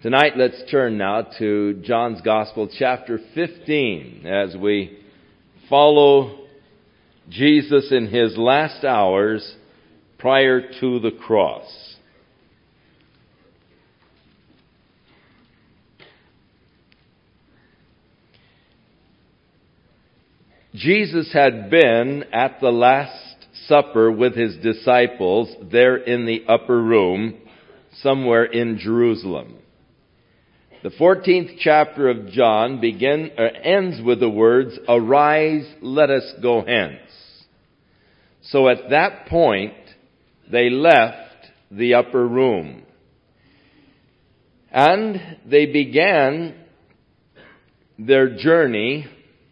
Tonight, let's turn now to John's Gospel, chapter 15, as we follow Jesus in his last hours prior to the cross. Jesus had been at the Last Supper with his disciples there in the upper room, somewhere in Jerusalem. The 14th chapter of John ends with the words, "Arise, let us go hence." So at that point, they left the upper room. And they began their journey,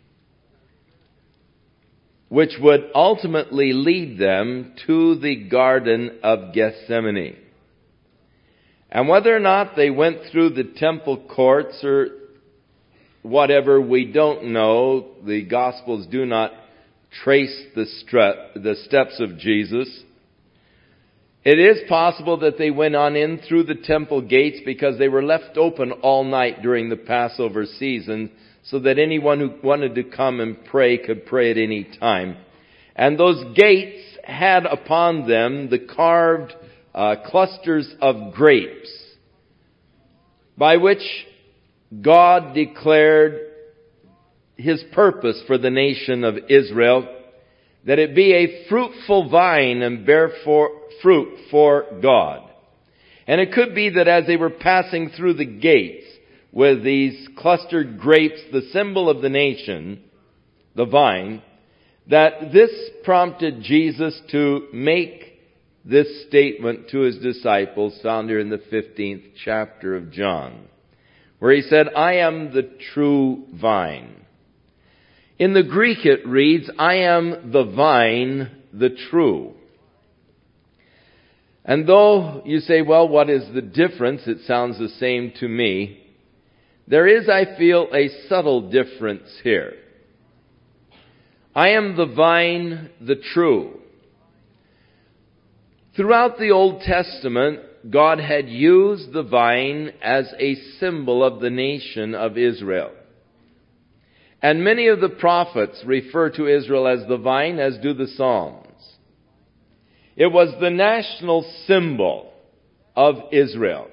which would ultimately lead them to the Garden of Gethsemane. And whether or not they went through the temple courts or whatever, we don't know. The Gospels do not trace the steps of Jesus. It is possible that they went on in through the temple gates because they were left open all night during the Passover season so that anyone who wanted to come and pray could pray at any time. And those gates had upon them the carved clusters of grapes, by which God declared his purpose for the nation of Israel, that it be a fruitful vine and bear fruit for God. And it could be that as they were passing through the gates with these clustered grapes, the symbol of the nation, the vine, that this prompted Jesus to make this statement to his disciples found here in the 15th chapter of John, where he said, "I am the true vine." In the Greek it reads, "I am the vine, the true." And though you say, well, what is the difference? It sounds the same to me. There is, I feel, a subtle difference here. I am the vine, the true. Throughout the Old Testament, God had used the vine as a symbol of the nation of Israel. And many of the prophets refer to Israel as the vine, as do the Psalms. It was the national symbol of Israel.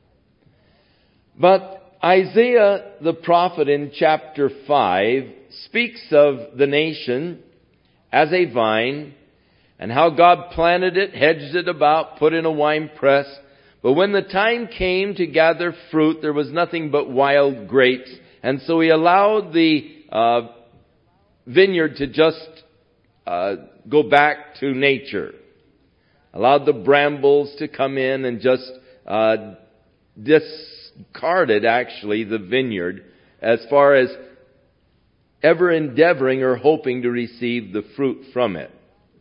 But Isaiah the prophet in chapter 5 speaks of the nation as a vine, and how God planted it, hedged it about, put in a wine press. But when the time came to gather fruit, there was nothing but wild grapes. And so he allowed the vineyard to just go back to nature. Allowed the brambles to come in and just discarded, actually, the vineyard as far as ever endeavoring or hoping to receive the fruit from it.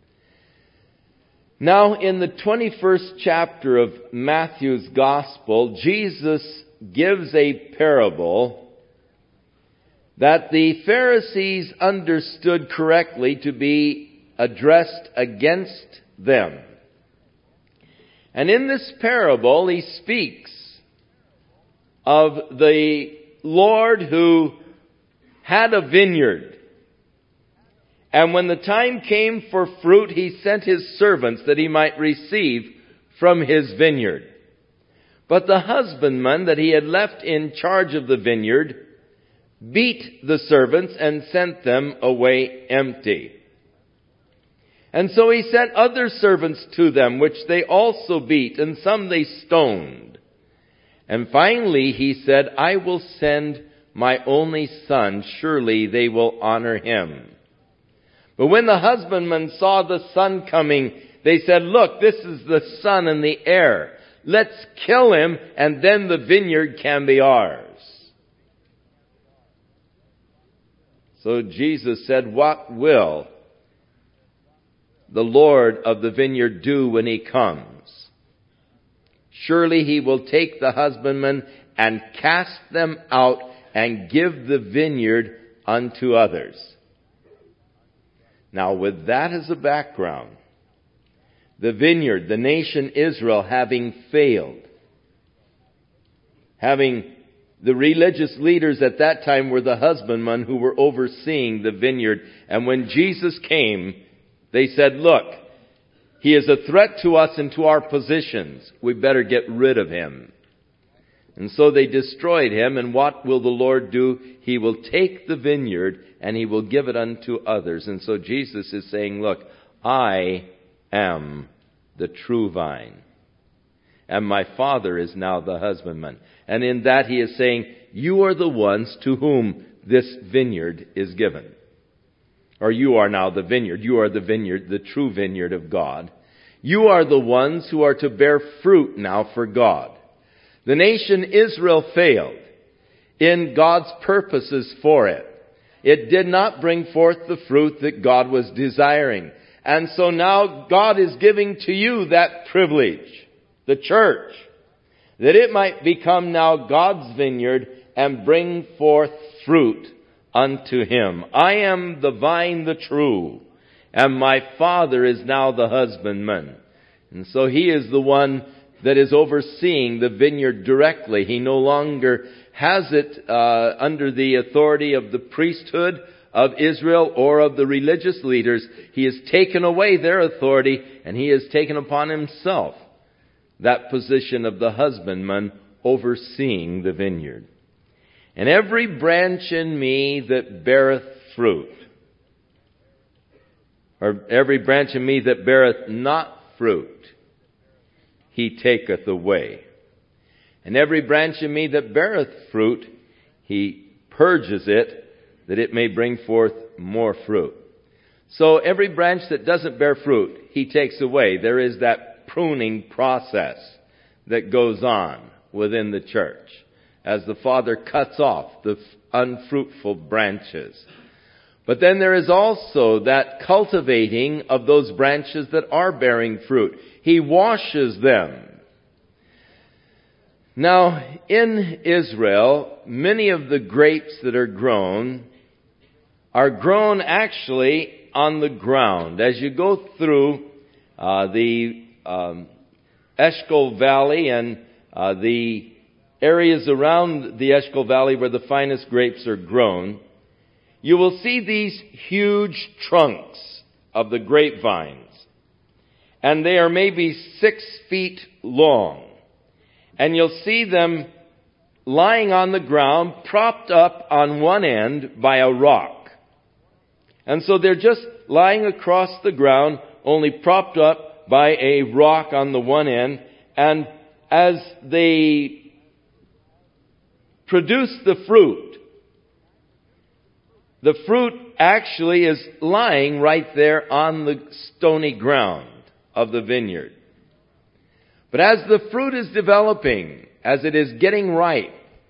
Now, in the 21st chapter of Matthew's Gospel, Jesus gives a parable that the Pharisees understood correctly to be addressed against them. And in this parable, he speaks of the Lord who had a vineyard. And when the time came for fruit, he sent his servants that he might receive from his vineyard. But the husbandman that he had left in charge of the vineyard beat the servants and sent them away empty. And so he sent other servants to them, which they also beat, and some they stoned. And finally he said, "I will send my only son. Surely they will honor him." But when the husbandmen saw the son coming, they said, "Look, this is the son and the heir. Let's kill him, and then the vineyard can be ours." So Jesus said, "What will the Lord of the vineyard do when he comes? Surely he will take the husbandmen and cast them out and give the vineyard unto others." Now, with that as a background, the vineyard, the nation Israel, having failed, The religious leaders at that time were the husbandmen who were overseeing the vineyard. And when Jesus came, they said, look, he is a threat to us and to our positions. We better get rid of him. And so they destroyed him. And what will the Lord do? He will take the vineyard and he will give it unto others. And so Jesus is saying, look, I am the true vine, and my Father is now the husbandman. And in that he is saying, you are the ones to whom this vineyard is given. Or you are now the vineyard. You are the vineyard, the true vineyard of God. You are the ones who are to bear fruit now for God. The nation Israel failed in God's purposes for it. It did not bring forth the fruit that God was desiring. And so now God is giving to you that privilege, the church, that it might become now God's vineyard and bring forth fruit unto Him. I am the vine, the true, and my Father is now the husbandman. And so He is the one that is overseeing the vineyard directly. He no longer has it under the authority of the priesthood of Israel or of the religious leaders. He has taken away their authority, and He has taken upon Himself that position of the husbandman overseeing the vineyard. And every branch in me that beareth fruit, or every branch in me that beareth not fruit, He taketh away. And every branch in me that beareth fruit, He purges it, that it may bring forth more fruit. So every branch that doesn't bear fruit, He takes away. There is that pruning process that goes on within the church as the Father cuts off the unfruitful branches. But then there is also that cultivating of those branches that are bearing fruit. He washes them. Now, in Israel, many of the grapes that are grown actually on the ground. As you go through the Eshcol Valley and the areas around the Eshcol Valley where the finest grapes are grown, you will see these huge trunks of the grapevines. And they are maybe 6 feet long. And you'll see them lying on the ground, propped up on one end by a rock. And so they're just lying across the ground, only propped up by a rock on the one end. And as they produce the fruit actually is lying right there on the stony ground of the vineyard. But as the fruit is developing, as it is getting ripe,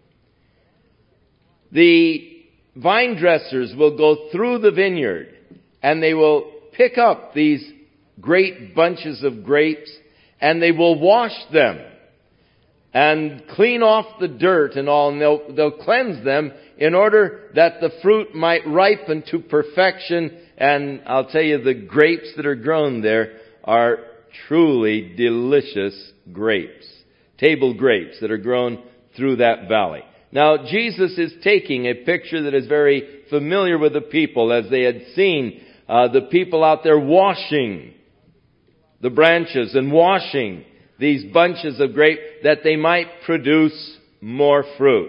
the vine dressers will go through the vineyard and they will pick up these great bunches of grapes and they will wash them and clean off the dirt and all, and they'll cleanse them in order that the fruit might ripen to perfection. And I'll tell you, the grapes that are grown there are truly delicious grapes, table grapes that are grown through that valley. Now, Jesus is taking a picture that is very familiar with the people, as they had seen the people out there washing the branches and washing these bunches of grape that they might produce more fruit.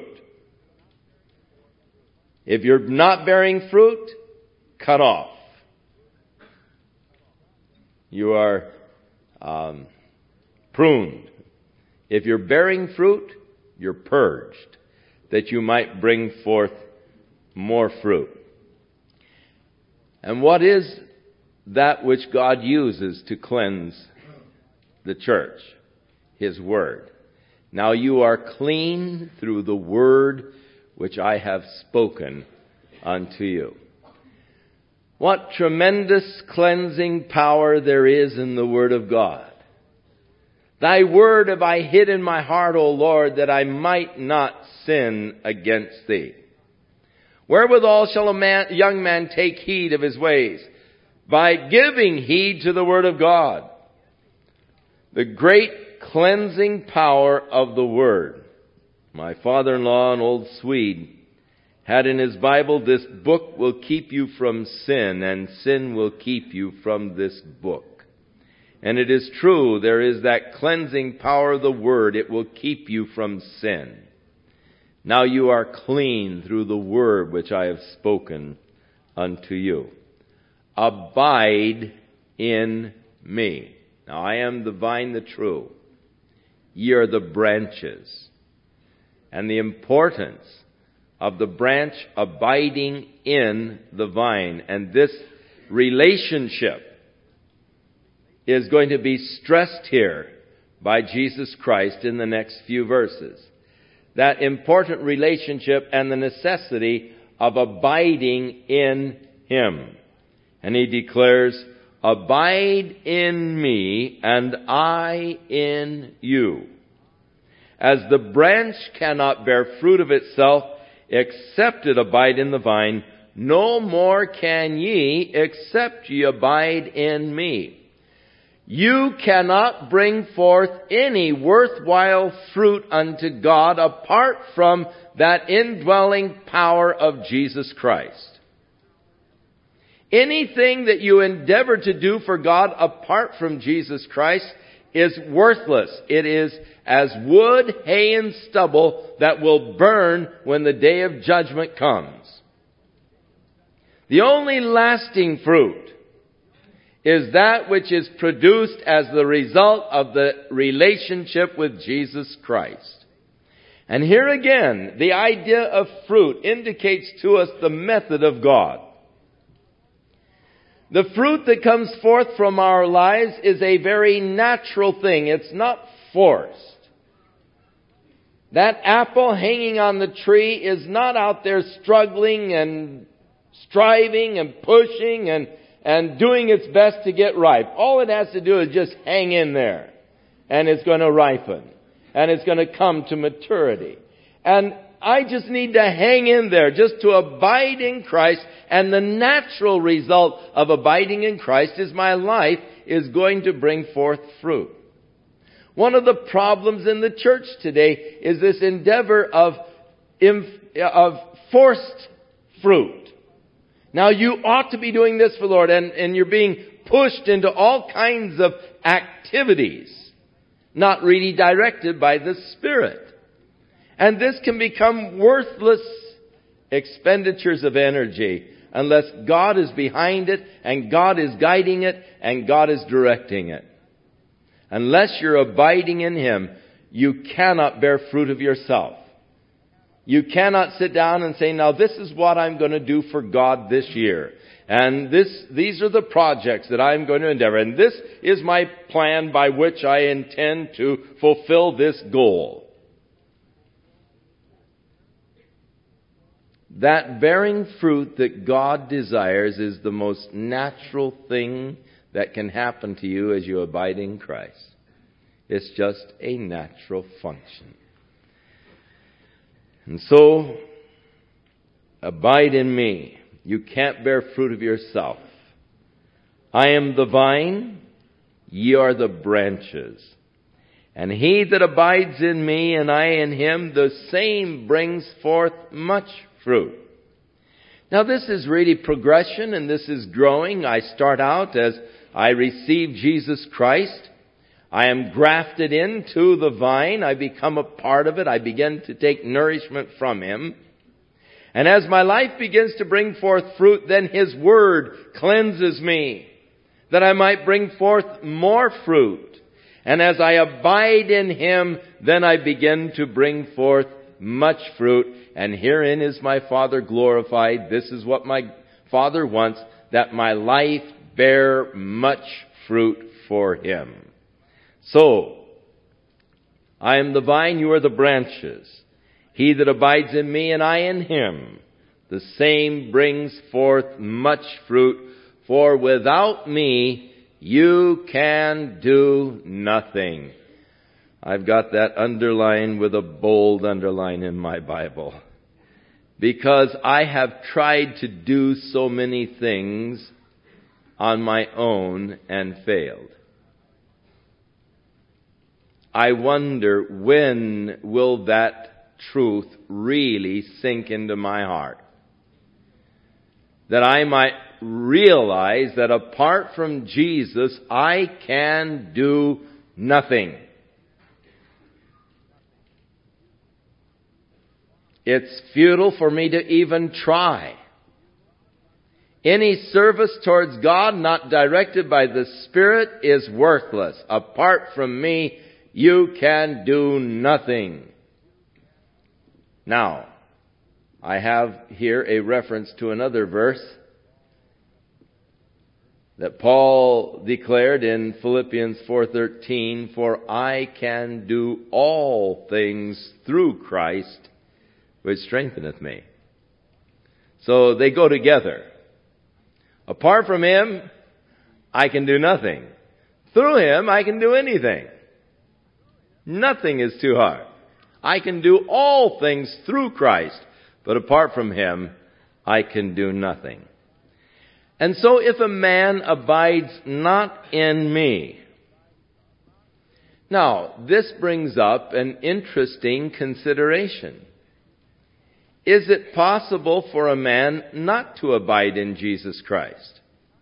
If you're not bearing fruit, cut off. You are pruned. If you're bearing fruit, you're purged, that you might bring forth more fruit. And what is that which God uses to cleanse the church? His Word. Now you are clean through the Word which I have spoken unto you. What tremendous cleansing power there is in the Word of God. Thy word have I hid in my heart, O Lord, that I might not sin against thee. Wherewithal shall a young man take heed of his ways? By giving heed to the Word of God. The great cleansing power of the Word. My father-in-law, an old Swede, had in his Bible, "This book will keep you from sin, and sin will keep you from this book." And it is true, there is that cleansing power of the Word. It will keep you from sin. Now you are clean through the Word which I have spoken unto you. Abide in me. Now I am the vine, the true. Ye are the branches. And the importance of the branch abiding in the vine. And this relationship is going to be stressed here by Jesus Christ in the next few verses. That important relationship and the necessity of abiding in Him. And He declares, "Abide in me, and I in you. As the branch cannot bear fruit of itself, except it abide in the vine, no more can ye, except ye abide in me." You cannot bring forth any worthwhile fruit unto God apart from that indwelling power of Jesus Christ. Anything that you endeavor to do for God apart from Jesus Christ is worthless. It is as wood, hay, and stubble that will burn when the day of judgment comes. The only lasting fruit is that which is produced as the result of the relationship with Jesus Christ. And here again, the idea of fruit indicates to us the method of God. The fruit that comes forth from our lives is a very natural thing. It's not forced. That apple hanging on the tree is not out there struggling and striving and pushing and doing its best to get ripe. All it has to do is just hang in there. And it's going to ripen. And it's going to come to maturity. And I just need to hang in there, just to abide in Christ. And the natural result of abiding in Christ is my life is going to bring forth fruit. One of the problems in the church today is this endeavor of forced fruit. Now you ought to be doing this for the Lord, and you're being pushed into all kinds of activities, not really directed by the Spirit. And this can become worthless expenditures of energy unless God is behind it, and God is guiding it, and God is directing it. Unless you're abiding in Him, you cannot bear fruit of yourself. You cannot sit down and say, "Now this is what I'm going to do for God this year. And these are the projects that I'm going to endeavor. And this is my plan by which I intend to fulfill this goal." That bearing fruit that God desires is the most natural thing that can happen to you as you abide in Christ. It's just a natural function. And so, abide in me. You can't bear fruit of yourself. I am the vine, ye are the branches. And he that abides in me, and I in him, the same brings forth much fruit. Now this is really progression, and this is growing. I start out as I receive Jesus Christ. I am grafted into the vine. I become a part of it. I begin to take nourishment from Him. And as my life begins to bring forth fruit, then His Word cleanses me, that I might bring forth more fruit. And as I abide in Him, then I begin to bring forth much fruit. And herein is my Father glorified. This is what my Father wants, that my life bear much fruit for Him. So, I am the vine, you are the branches. He that abides in me and I in him, the same brings forth much fruit. For without me, you can do nothing. I've got that underlined with a bold underline in my Bible. Because I have tried to do so many things on my own and failed. I wonder, when will that truth really sink into my heart. That I might realize that apart from Jesus, I can do nothing. It's futile for me to even try. Any service towards God not directed by the Spirit is worthless. Apart from me, you can do nothing. Now, I have here a reference to another verse that Paul declared in Philippians 4:13, "For I can do all things through Christ, which strengtheneth me." So they go together. Apart from Him, I can do nothing. Through Him, I can do anything. Nothing is too hard. I can do all things through Christ, but apart from Him, I can do nothing. And so if a man abides not in me. Now, this brings up an interesting consideration. Is it possible for a man not to abide in Jesus Christ?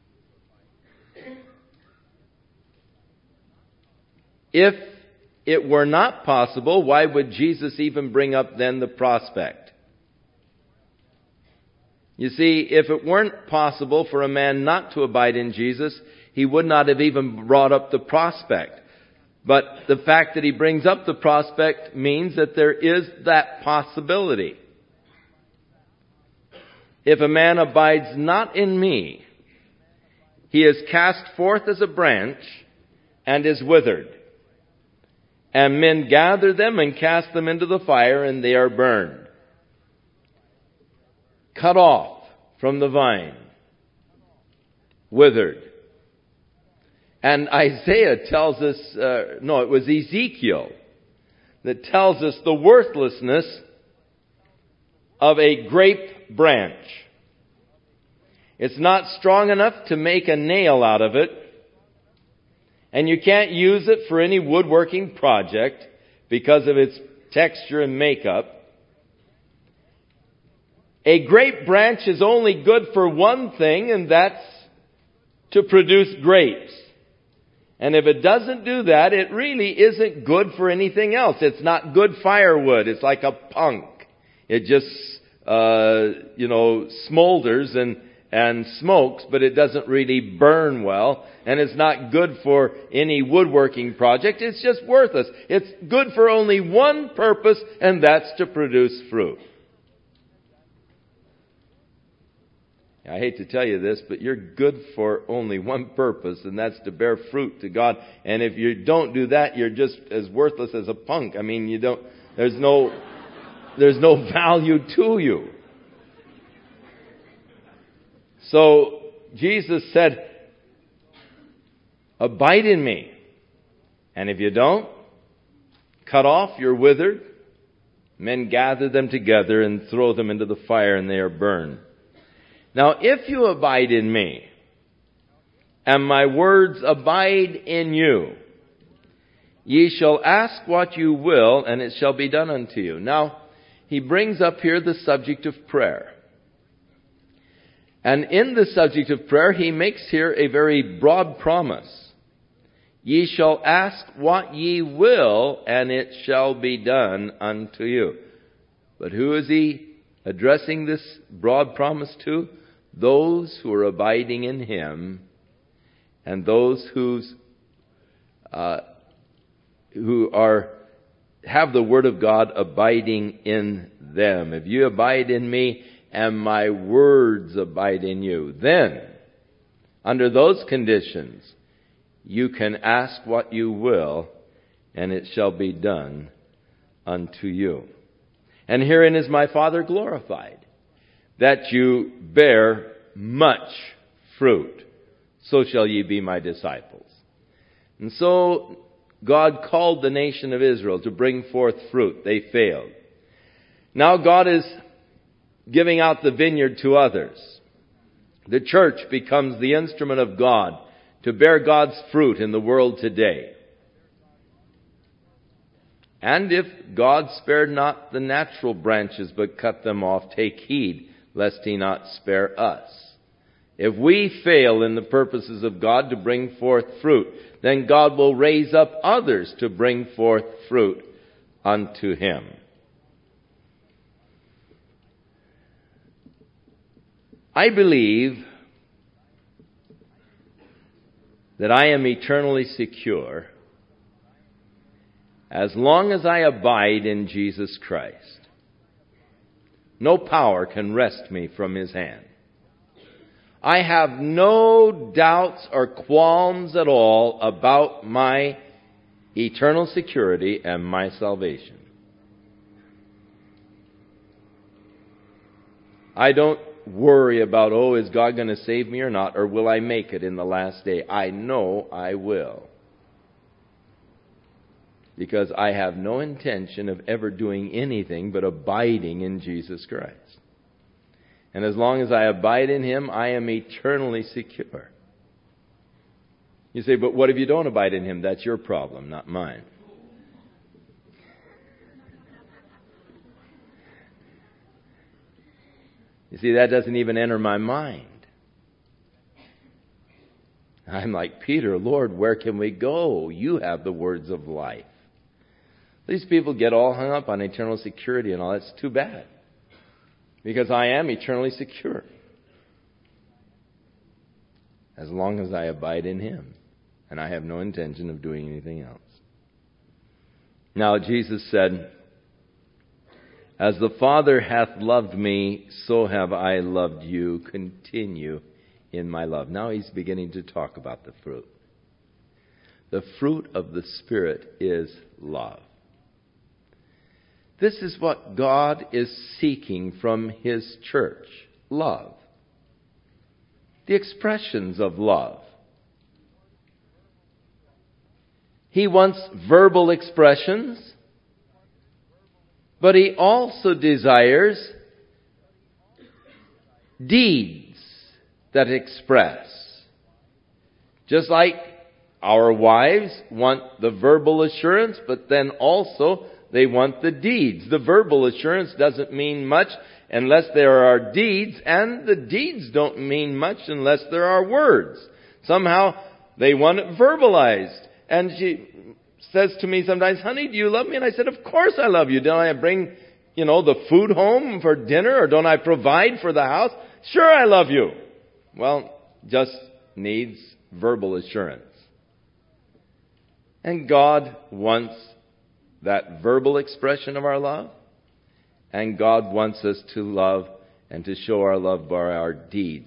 If it were not possible, why would Jesus even bring up then the prospect? You see, if it weren't possible for a man not to abide in Jesus, He would not have even brought up the prospect. But the fact that He brings up the prospect means that there is that possibility. If a man abides not in me, he is cast forth as a branch and is withered. And men gather them and cast them into the fire, and they are burned. Cut off from the vine. Withered. And Isaiah tells us, it was Ezekiel that tells us the worthlessness of a grape branch. It's not strong enough to make a nail out of it, and you can't use it for any woodworking project because of its texture and makeup. A grape branch is only good for one thing, and that's to produce grapes. And if it doesn't do that, it really isn't good for anything else. It's not good firewood. It's like a punk. It just, smolders and smokes, but it doesn't really burn well. And it's not good for any woodworking project. It's just worthless. It's good for only one purpose, and that's to produce fruit. I hate to tell you this, but you're good for only one purpose, and that's to bear fruit to God. And if you don't do that, you're just as worthless as a punk. I mean, there's no value to you. So Jesus said, abide in me. And if you don't, cut off, you're withered. Men gather them together and throw them into the fire, and they are burned. Now, if you abide in me, and my words abide in you, ye shall ask what you will, and it shall be done unto you. Now, he brings up here the subject of prayer. And in the subject of prayer, he makes here a very broad promise. Ye shall ask what ye will, and it shall be done unto you. But who is he addressing this broad promise to? Those who are abiding in him, and those who have the Word of God abiding in them. If you abide in me, and my words abide in you, then, under those conditions, you can ask what you will, and it shall be done unto you. And herein is my Father glorified, that you bear much fruit. So shall ye be my disciples. And so God called the nation of Israel to bring forth fruit. They failed. Now God is giving out the vineyard to others. The church becomes the instrument of God to bear God's fruit in the world today. And if God spared not the natural branches, but cut them off, take heed, lest he not spare us. If we fail in the purposes of God to bring forth fruit, then God will raise up others to bring forth fruit unto him. I believe that I am eternally secure as long as I abide in Jesus Christ. No power can wrest me from his hand. I have no doubts or qualms at all about my eternal security and my salvation. I don't worry about, is God going to save me or not, or will I make it in the last day? I know I will. Because I have no intention of ever doing anything but abiding in Jesus Christ. And as long as I abide in him, I am eternally secure. You say, but what if you don't abide in him? That's your problem, not mine. You see, that doesn't even enter my mind. I'm like Peter, Lord, where can we go? You have the words of life. These people get all hung up on eternal security and all. That's too bad. Because I am eternally secure. As long as I abide in him. And I have no intention of doing anything else. Now Jesus said, as the Father hath loved me, so have I loved you. Continue in my love. Now he's beginning to talk about the fruit. The fruit of the Spirit is love. This is what God is seeking from his church. Love. The expressions of love. He wants verbal expressions, but he also desires deeds that express. Just like our wives want the verbal assurance, but then also they want the deeds. The verbal assurance doesn't mean much unless there are deeds, and the deeds don't mean much unless there are words. Somehow they want it verbalized. And she says to me sometimes, honey, do you love me? And I said, of course I love you. Don't I bring, the food home for dinner? Or don't I provide for the house? Sure, I love you. Well, just needs verbal assurance. And God wants that verbal expression of our love. And God wants us to love and to show our love by our deeds.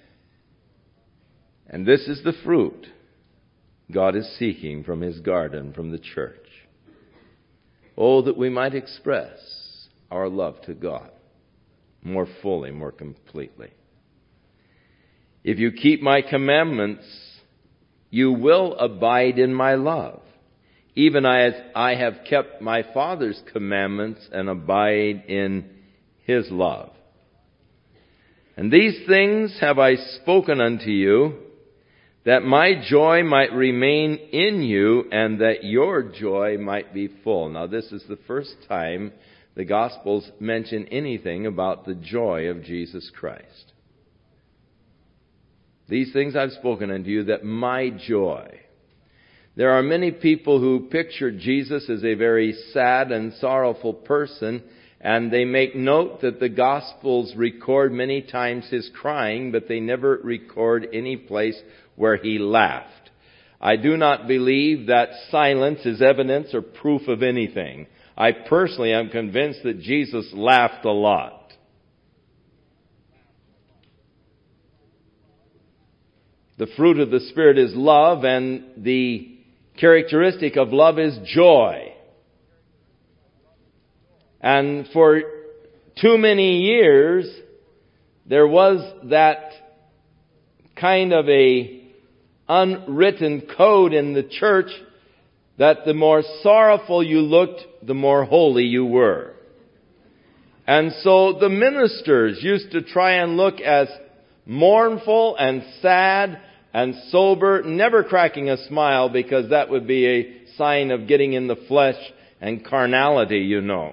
And this is the fruit God is seeking from his garden, from the church. Oh, that we might express our love to God more fully, more completely. If you keep my commandments, you will abide in my love, even as I have kept my Father's commandments and abide in his love. And these things have I spoken unto you, that my joy might remain in you, and that your joy might be full. Now, this is the first time the Gospels mention anything about the joy of Jesus Christ. These things I've spoken unto you, that my joy. There are many people who picture Jesus as a very sad and sorrowful person, and they make note that the Gospels record many times his crying, but they never record any place where he laughed. I do not believe that silence is evidence or proof of anything. I personally am convinced that Jesus laughed a lot. The fruit of the Spirit is love, and the characteristic of love is joy. And for too many years, there was that kind of a unwritten code in the church that the more sorrowful you looked, the more holy you were. And so the ministers used to try and look as mournful and sad and sober, never cracking a smile, because that would be a sign of getting in the flesh and carnality, you know.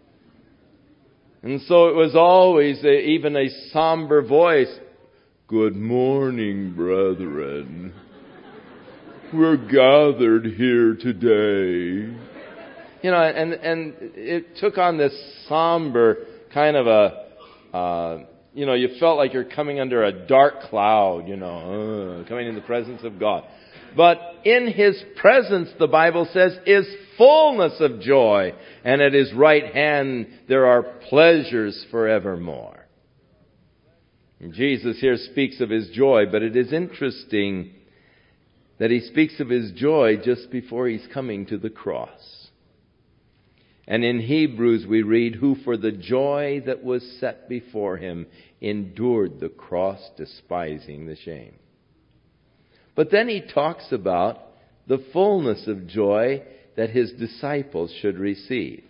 And so it was always even a somber voice. Good morning, brethren. We're gathered here today. You know, and it took on this somber kind of you felt like you're coming under a dark cloud, coming in the presence of God. But in His presence, the Bible says, is fullness of joy, and at His right hand there are pleasures forevermore. And Jesus here speaks of His joy, but it is interesting that He speaks of His joy just before He's coming to the cross. And in Hebrews we read, who for the joy that was set before Him endured the cross, despising the shame. But then He talks about the fullness of joy that His disciples should receive.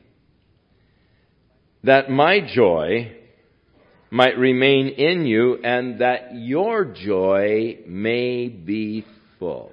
That my joy might remain in you, and that your joy may be full.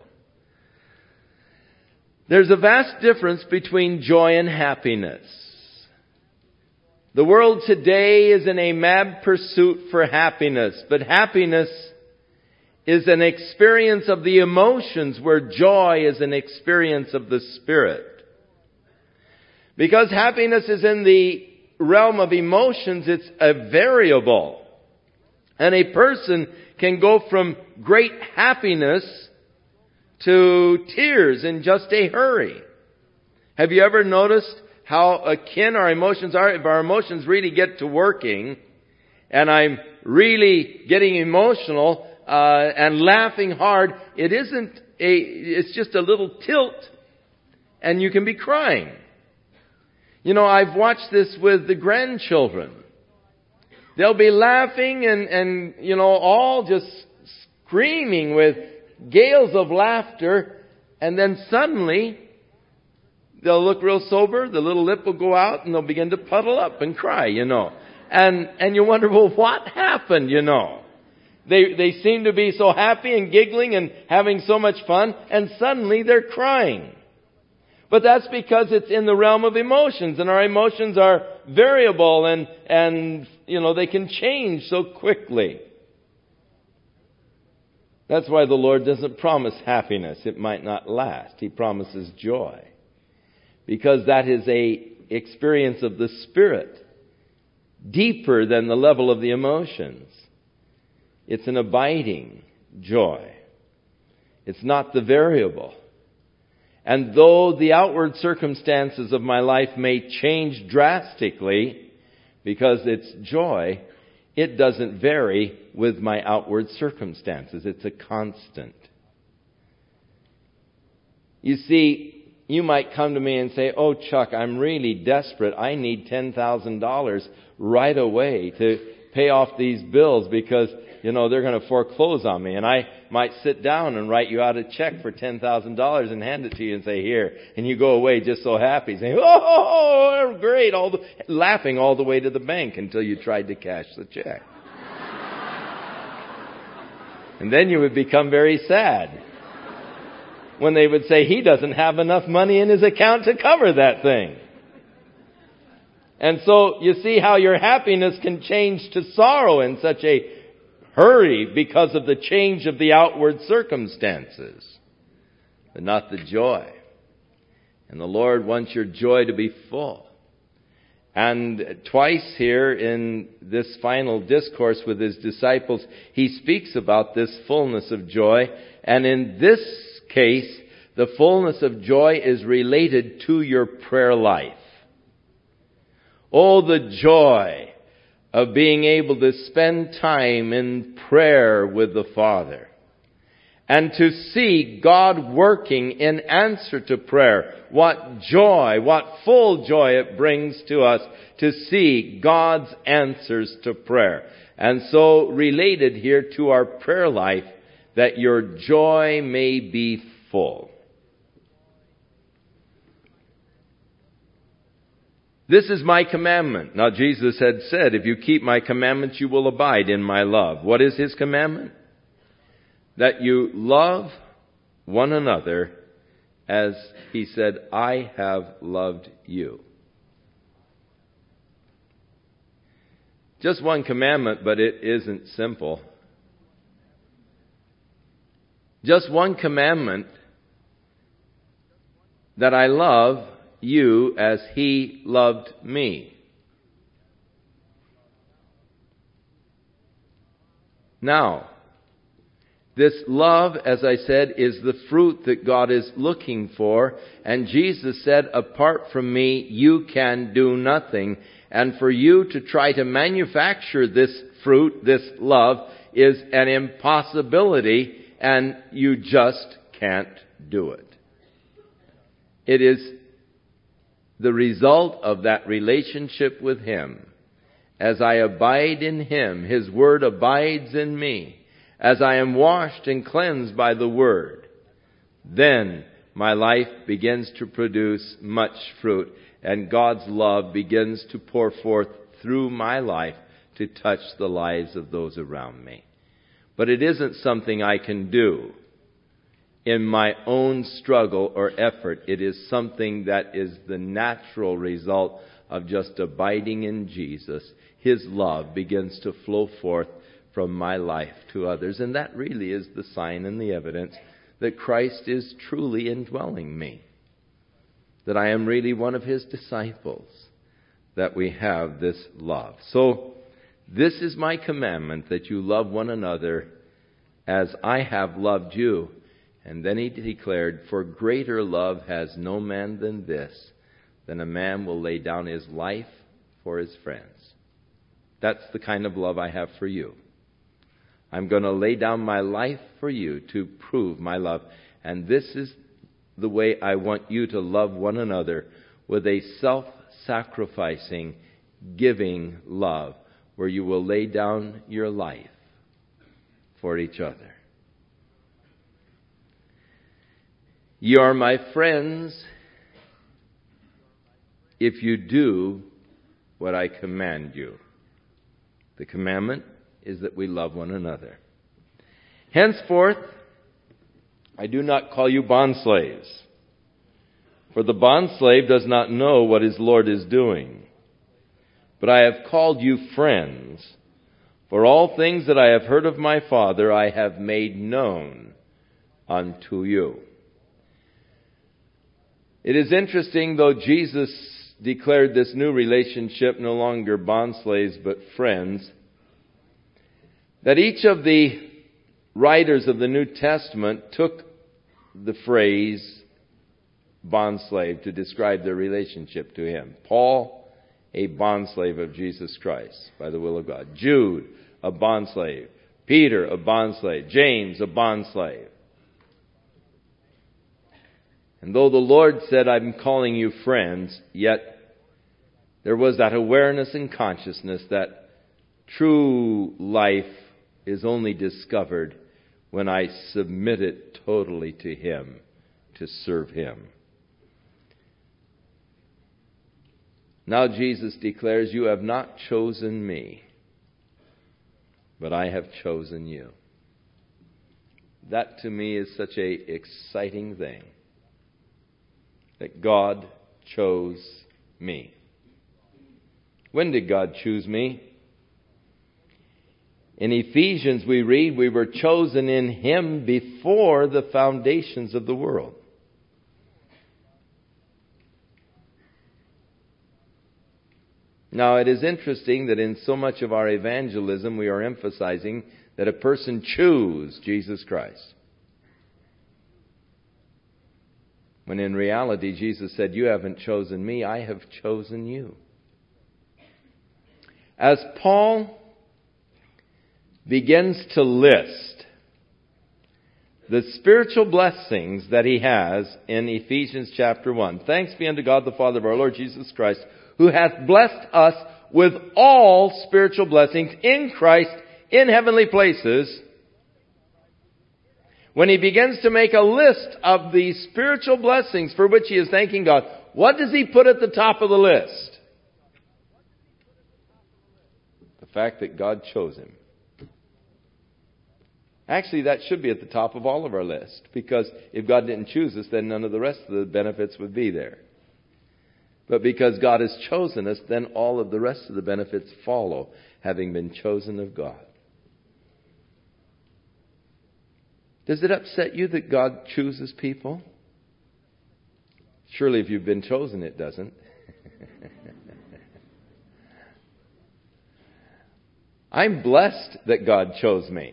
There's a vast difference between joy and happiness. The world today is in a mad pursuit for happiness, but happiness is an experience of the emotions, where joy is an experience of the Spirit. Because happiness is in the realm of emotions, it's a variable. And a person can go from great happiness to tears in just a hurry. Have you ever noticed how akin our emotions are? If our emotions really get to working, and I'm really getting emotional and laughing hard, it's just a little tilt, and you can be crying. I've watched this with the grandchildren. They'll be laughing and all just screaming with gales of laughter, and then suddenly they'll look real sober, the little lip will go out, and they'll begin to puddle up and cry, And you wonder, well, what happened, They seem to be so happy and giggling and having so much fun, and suddenly they're crying. But that's because it's in the realm of emotions, and our emotions are variable and they can change so quickly. That's why the Lord doesn't promise happiness. It might not last. He promises joy. Because that is a experience of the Spirit, deeper than the level of the emotions. It's an abiding joy. It's not the variable. And though the outward circumstances of my life may change drastically, because it's joy, it doesn't vary with my outward circumstances. It's a constant. You see, you might come to me and say, oh, Chuck, I'm really desperate. I need $10,000 right away to pay off these bills because, they're going to foreclose on me. And I might sit down and write you out a check for $10,000 and hand it to you and say, here. And you go away just so happy, saying, oh, great, laughing all the way to the bank until you tried to cash the check. And then you would become very sad when they would say he doesn't have enough money in his account to cover that thing. And so you see how your happiness can change to sorrow in such a hurry because of the change of the outward circumstances, but not the joy. And the Lord wants your joy to be full. And twice here in this final discourse with His disciples, He speaks about this fullness of joy. And in this case, the fullness of joy is related to your prayer life. Oh, the joy of being able to spend time in prayer with the Father. And to see God working in answer to prayer. What joy, what full joy it brings to us to see God's answers to prayer. And so related here to our prayer life, that your joy may be full. This is my commandment. Now Jesus had said, if you keep my commandments, you will abide in my love. What is His commandment? That you love one another as he said, I have loved you. Just one commandment, but it isn't simple. Just one commandment, that I love you as he loved me. Now, this love, as I said, is the fruit that God is looking for. And Jesus said, apart from me, you can do nothing. And for you to try to manufacture this fruit, this love, is an impossibility, and you just can't do it. It is the result of that relationship with Him. As I abide in Him, His Word abides in me. As I am washed and cleansed by the Word, then my life begins to produce much fruit, and God's love begins to pour forth through my life to touch the lives of those around me. But it isn't something I can do in my own struggle or effort. It is something that is the natural result of just abiding in Jesus. His love begins to flow forth from my life to others. And that really is the sign and the evidence that Christ is truly indwelling me. That I am really one of His disciples. That we have this love. So, this is my commandment, that you love one another as I have loved you. And then He declared, for greater love has no man than this, than a man will lay down his life for his friends. That's the kind of love I have for you. I'm going to lay down my life for you to prove my love. And this is the way I want you to love one another, with a self-sacrificing, giving love, where you will lay down your life for each other. You are my friends if you do what I command you. The commandment is that we love one another. Henceforth, I do not call you bondslaves, for the bondslave does not know what his Lord is doing. But I have called you friends, for all things that I have heard of my Father I have made known unto you. It is interesting, though Jesus declared this new relationship no longer bondslaves but friends, that each of the writers of the New Testament took the phrase bondslave to describe their relationship to Him. Paul, a bondslave of Jesus Christ by the will of God. Jude, a bondslave. Peter, a bondslave. James, a bondslave. And though the Lord said, I'm calling you friends, yet there was that awareness and consciousness that true life is only discovered when I submit it totally to Him, to serve Him. Now Jesus declares, you have not chosen me, but I have chosen you. That to me is such an exciting thing, that God chose me. When did God choose me? In Ephesians we read, we were chosen in Him before the foundations of the world. Now it is interesting that in so much of our evangelism we are emphasizing that a person choose Jesus Christ. When in reality Jesus said, you haven't chosen me, I have chosen you. As Paul begins to list the spiritual blessings that he has in Ephesians chapter 1. Thanks be unto God the Father of our Lord Jesus Christ, who hath blessed us with all spiritual blessings in Christ in heavenly places. When he begins to make a list of the spiritual blessings for which he is thanking God, what does he put at the top of the list? The fact that God chose him. Actually, that should be at the top of all of our list, because if God didn't choose us, then none of the rest of the benefits would be there. But because God has chosen us, then all of the rest of the benefits follow, having been chosen of God. Does it upset you that God chooses people? Surely if you've been chosen, it doesn't. I'm blessed that God chose me.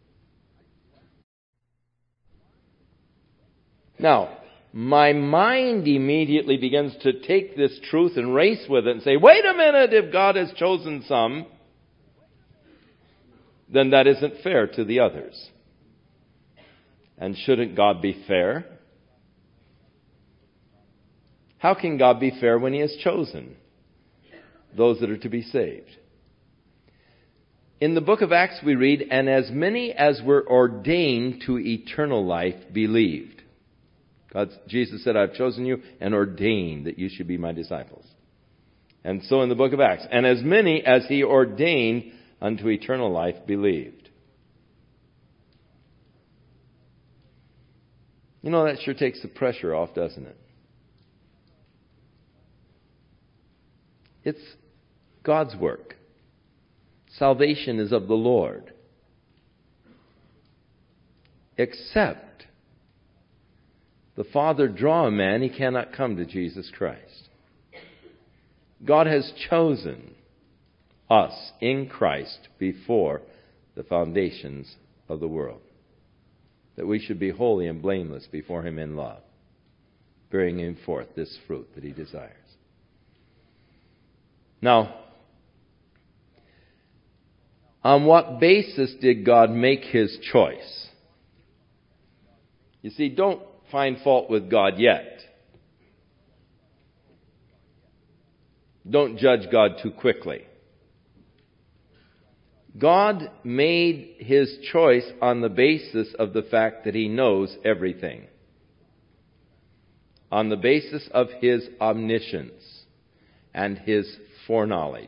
Now, my mind immediately begins to take this truth and race with it and say, wait a minute, if God has chosen some, then that isn't fair to the others. And shouldn't God be fair? How can God be fair when He has chosen those that are to be saved? In the book of Acts we read, and as many as were ordained to eternal life believed. Jesus said, I've chosen you and ordained that you should be my disciples. And so in the book of Acts, and as many as He ordained unto eternal life believed. You know, that sure takes the pressure off, doesn't it? It's God's work. Salvation is of the Lord. Except the Father draw a man, he cannot come to Jesus Christ. God has chosen us in Christ before the foundations of the world, that we should be holy and blameless before Him in love, bringing forth this fruit that He desires. Now, on what basis did God make His choice? You see, don't find fault with God yet. Don't judge God too quickly. God made His choice on the basis of the fact that He knows everything. On the basis of His omniscience and His foreknowledge.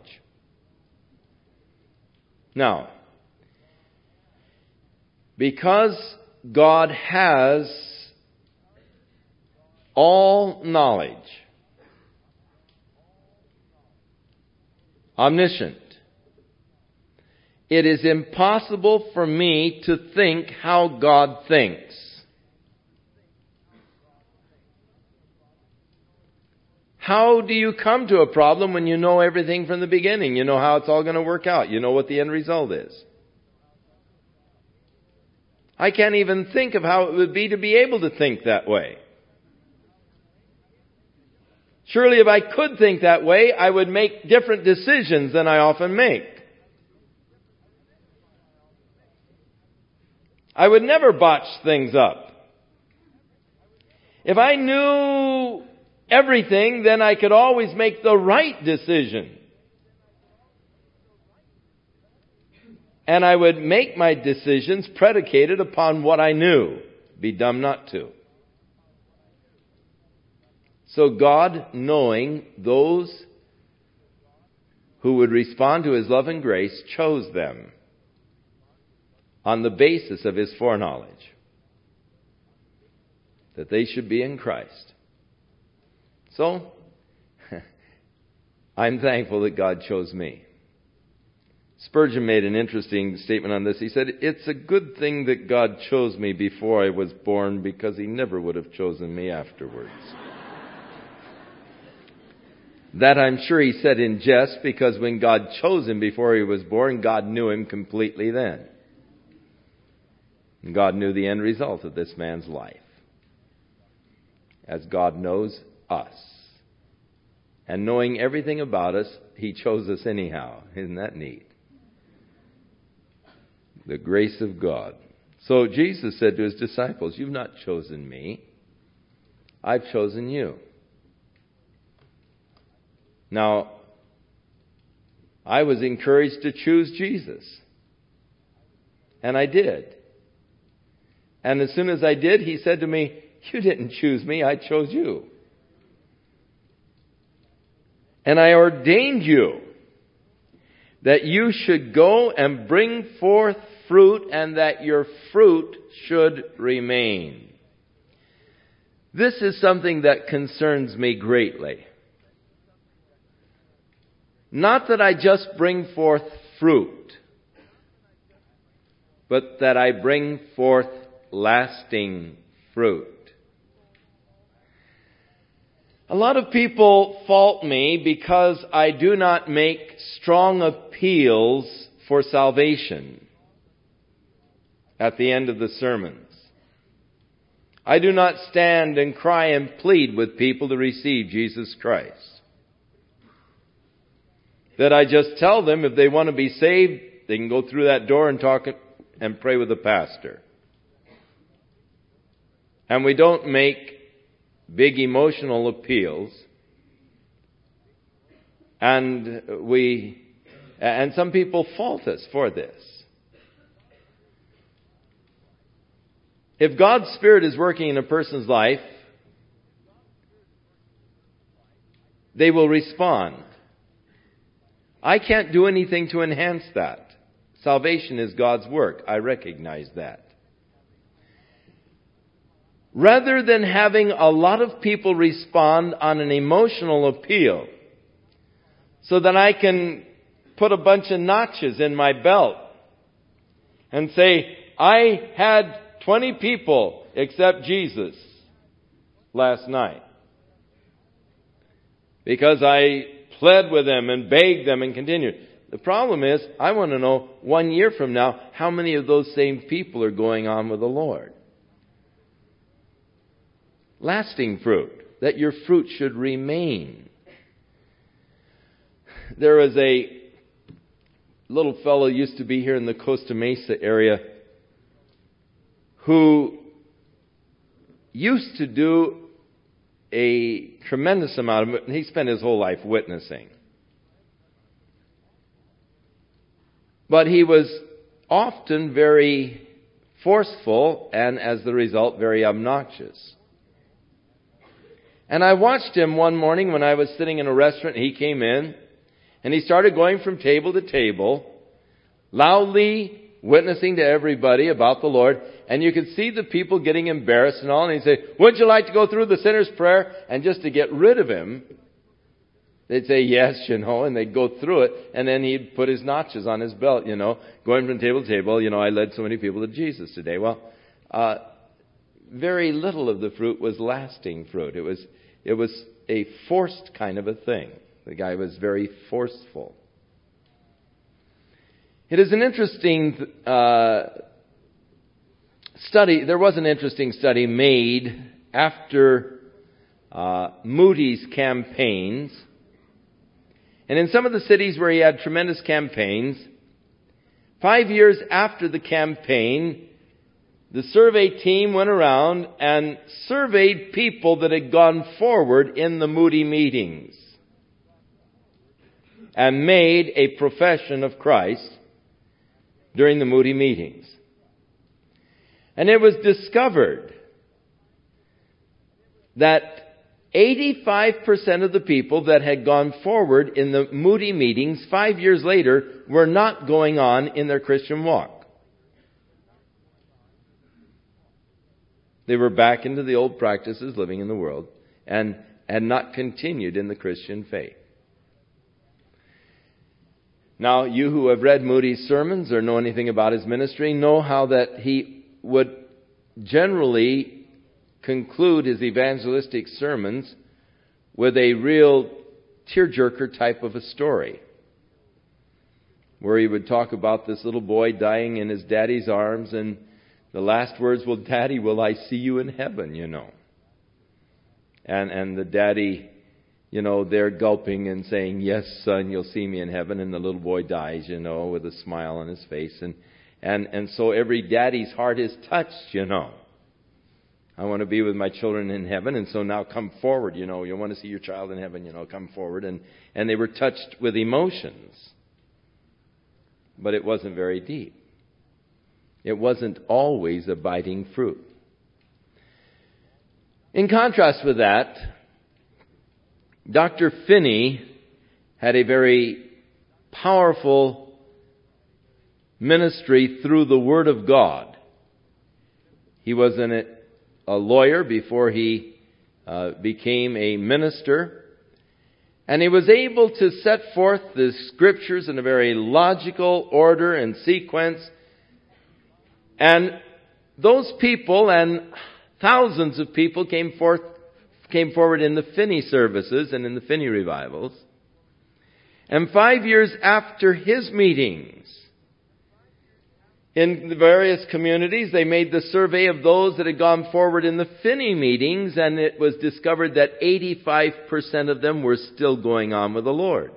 Now, because God has all knowledge, omniscient, it is impossible for me to think how God thinks. How do you come to a problem when you know everything from the beginning? You know how it's all going to work out. You know what the end result is. I can't even think of how it would be to be able to think that way. Surely if I could think that way, I would make different decisions than I often make. I would never botch things up. If I knew everything, then I could always make the right decision. And I would make my decisions predicated upon what I knew. Be dumb not to. So God, knowing those who would respond to His love and grace, chose them on the basis of His foreknowledge, that they should be in Christ. So, I'm thankful that God chose me. Spurgeon made an interesting statement on this. He said, it's a good thing that God chose me before I was born, because He never would have chosen me afterwards. That I'm sure he said in jest, because when God chose him before he was born, God knew him completely then. And God knew the end result of this man's life, as God knows us. And knowing everything about us, He chose us anyhow. Isn't that neat? The grace of God. So Jesus said to His disciples, you've not chosen me. I've chosen you. Now, I was encouraged to choose Jesus. And I did. And as soon as I did, He said to me, you didn't choose me, I chose you. And I ordained you that you should go and bring forth fruit and that your fruit should remain. This is something that concerns me greatly. Not that I just bring forth fruit, but that I bring forth lasting fruit. A lot of people fault me because I do not make strong appeals for salvation at the end of the sermons. I do not stand and cry and plead with people to receive Jesus Christ. That I just tell them if they want to be saved, they can go through that door and talk and pray with the pastor. And we don't make big emotional appeals. And some people fault us for this. If God's Spirit is working in a person's life, they will respond. I can't do anything to enhance that. Salvation is God's work. I recognize that. Rather than having a lot of people respond on an emotional appeal, so that I can put a bunch of notches in my belt and say, I had 20 people accept Jesus last night because I pled with them and begged them and continued. The problem is, I want to know 1 year from now, how many of those same people are going on with the Lord. Lasting fruit, that your fruit should remain. There was a little fellow used to be here in the Costa Mesa area who used to do a tremendous amount of it. He spent his whole life witnessing. But he was often very forceful and, as the result, very obnoxious. And I watched him one morning when I was sitting in a restaurant. He came in and he started going from table to table, loudly witnessing to everybody about the Lord. And you could see the people getting embarrassed and all. And he'd say, would you like to go through the sinner's prayer? And just to get rid of him, they'd say yes, and they'd go through it. And then he'd put his notches on his belt, going from table to table. I led so many people to Jesus today. Well, very little of the fruit was lasting fruit. It was a forced kind of a thing. The guy was very forceful. It is an interesting study. There was an interesting study made after Moody's campaigns. And in some of the cities where he had tremendous campaigns, 5 years after the campaign, the survey team went around and surveyed people that had gone forward in the Moody meetings and made a profession of Christ during the Moody meetings. And it was discovered that 85% of the people that had gone forward in the Moody meetings 5 years later were not going on in their Christian walk. They were back into the old practices, living in the world, and had not continued in the Christian faith. Now, you who have read Moody's sermons or know anything about his ministry know how that he would generally conclude his evangelistic sermons with a real tearjerker type of a story, where he would talk about this little boy dying in his daddy's arms, and the last words, well, Daddy, will I see you in heaven, And the daddy, they're gulping and saying, yes, son, you'll see me in heaven. And the little boy dies, with a smile on his face. And so every daddy's heart is touched, I want to be with my children in heaven. And so now come forward, you want to see your child in heaven, come forward. And they were touched with emotions. But it wasn't very deep. It wasn't always abiding fruit. In contrast with that, Dr. Finney had a very powerful ministry through the Word of God. He was a lawyer before he became a minister. And he was able to set forth the Scriptures in a very logical order and sequence. And those people and thousands of people came forward in the Finney services and in the Finney revivals. And 5 years after his meetings, in the various communities, they made the survey of those that had gone forward in the Finney meetings, and it was discovered that 85% of them were still going on with the Lord.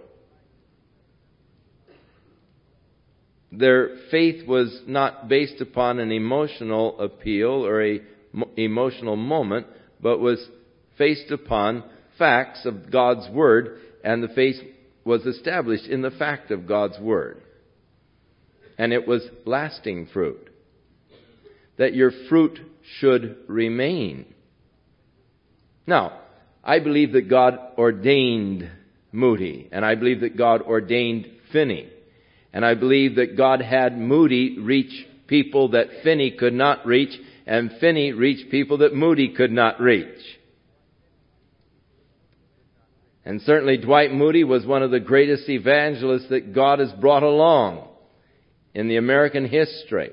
Their faith was not based upon an emotional appeal or an emotional moment, but was based upon facts of God's Word, and the faith was established in the fact of God's Word. And it was lasting fruit. That your fruit should remain. Now, I believe that God ordained Moody, and I believe that God ordained Finney. And I believe that God had Moody reach people that Finney could not reach, and Finney reach people that Moody could not reach. And certainly Dwight Moody was one of the greatest evangelists that God has brought along in the American history.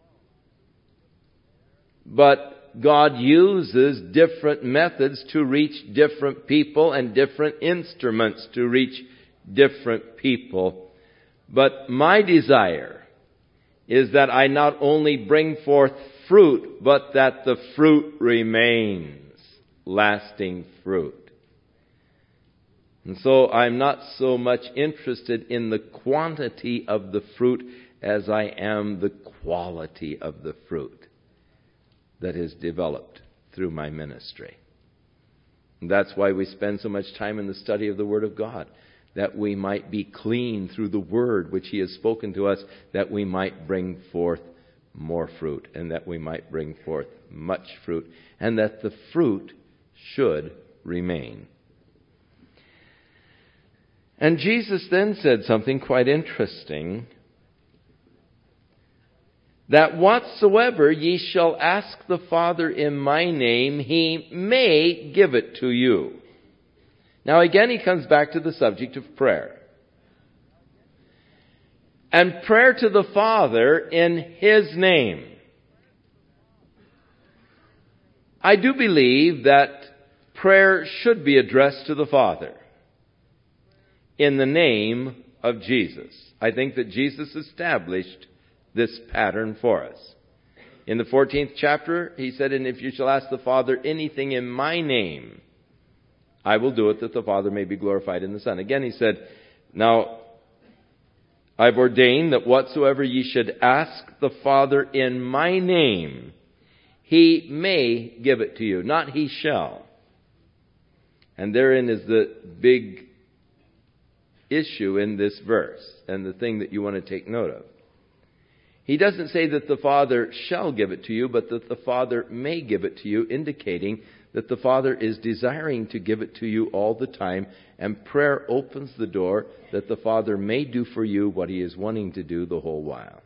But God uses different methods to reach different people and different instruments to reach different people. But my desire is that I not only bring forth fruit, but that the fruit remains, lasting fruit. And so I'm not so much interested in the quantity of the fruit as I am the quality of the fruit that is developed through my ministry. And that's why we spend so much time in the study of the Word of God, that we might be clean through the Word which He has spoken to us, that we might bring forth more fruit, and that we might bring forth much fruit, and that the fruit should remain. And Jesus then said something quite interesting, that whatsoever ye shall ask the Father in my name, He may give it to you. Now again, He comes back to the subject of prayer. And prayer to the Father in His name. I do believe that prayer should be addressed to the Father in the name of Jesus. I think that Jesus established this pattern for us. In the 14th chapter, He said, and if you shall ask the Father anything in my name, I will do it, that the Father may be glorified in the Son. Again, He said, now, I've ordained that whatsoever ye should ask the Father in my name, He may give it to you, not He shall. And therein is the big issue in this verse, and the thing that you want to take note of. He doesn't say that the Father shall give it to you, but that the Father may give it to you, indicating that the Father is desiring to give it to you all the time, and prayer opens the door that the Father may do for you what He is wanting to do the whole while.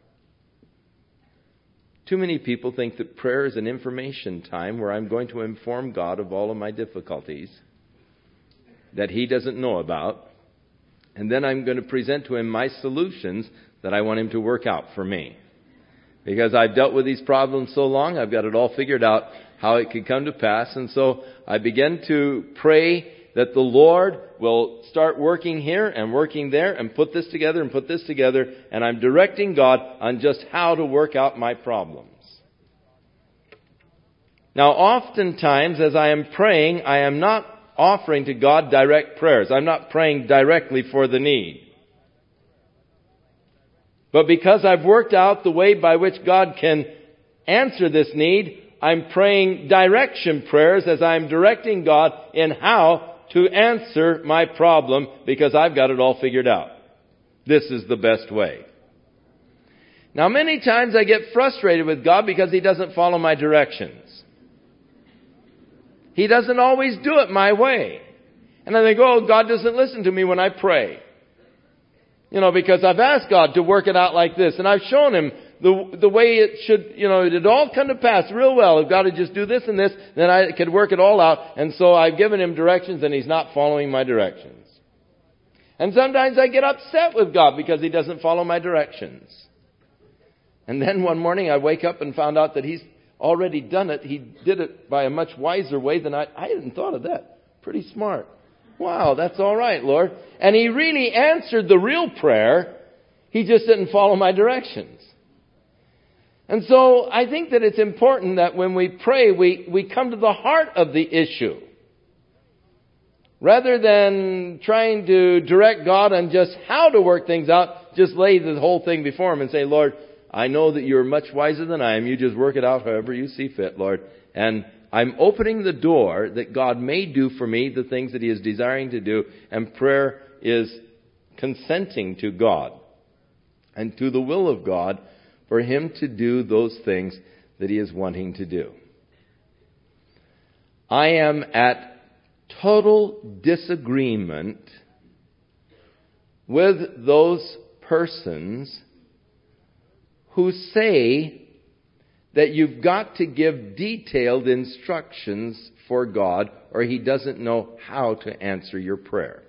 Too many people think that prayer is an information time where I'm going to inform God of all of my difficulties that He doesn't know about, and then I'm going to present to Him my solutions that I want Him to work out for me. Because I've dealt with these problems so long, I've got it all figured out how it could come to pass. And so I begin to pray that the Lord will start working here and working there and put this together and put this together. And I'm directing God on just how to work out my problems. Now, oftentimes as I am praying, I am not offering to God direct prayers. I'm not praying directly for the need. But because I've worked out the way by which God can answer this need, I'm praying direction prayers as I'm directing God in how to answer my problem, because I've got it all figured out. This is the best way. Now, many times I get frustrated with God because He doesn't follow my directions. He doesn't always do it my way. And I think, oh, God doesn't listen to me when I pray. because I've asked God to work it out like this, and I've shown Him the way it should, it'd all come to pass real well. If God would just do this and this, then I could work it all out. And so I've given Him directions, and He's not following my directions. And sometimes I get upset with God because He doesn't follow my directions. And then one morning I wake up and found out that He's already done it. He did it by a much wiser way than I hadn't thought of that. Pretty smart. Wow, that's all right, Lord. And He really answered the real prayer. He just didn't follow my directions. And so I think that it's important that when we pray, we come to the heart of the issue. Rather than trying to direct God on just how to work things out, just lay the whole thing before Him and say, Lord, I know that You're much wiser than I am. You just work it out however You see fit, Lord. And I'm opening the door that God may do for me the things that He is desiring to do. And prayer is consenting to God and to the will of God for Him to do those things that He is wanting to do. I am at total disagreement with those persons who say that you've got to give detailed instructions for God or He doesn't know how to answer your prayer.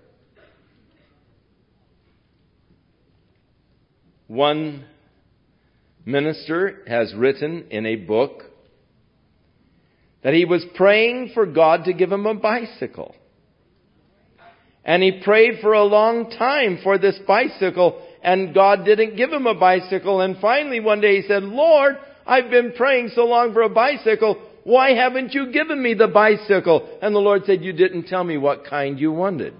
One minister has written in a book that he was praying for God to give him a bicycle. And he prayed for a long time for this bicycle, and God didn't give him a bicycle. And finally one day he said, Lord, I've been praying so long for a bicycle. Why haven't You given me the bicycle? And the Lord said, You didn't tell me what kind you wanted.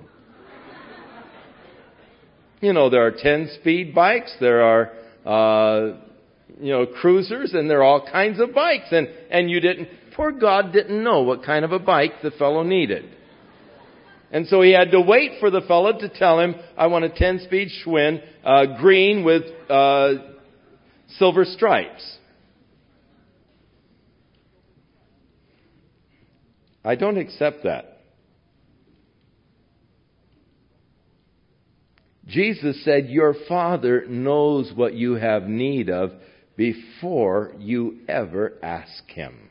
There are 10-speed bikes. There are, cruisers, and there are all kinds of bikes. And poor God didn't know what kind of a bike the fellow needed. And so he had to wait for the fellow to tell him, I want a 10-speed Schwinn, green with silver stripes. I don't accept that. Jesus said, Your Father knows what you have need of before you ever ask Him.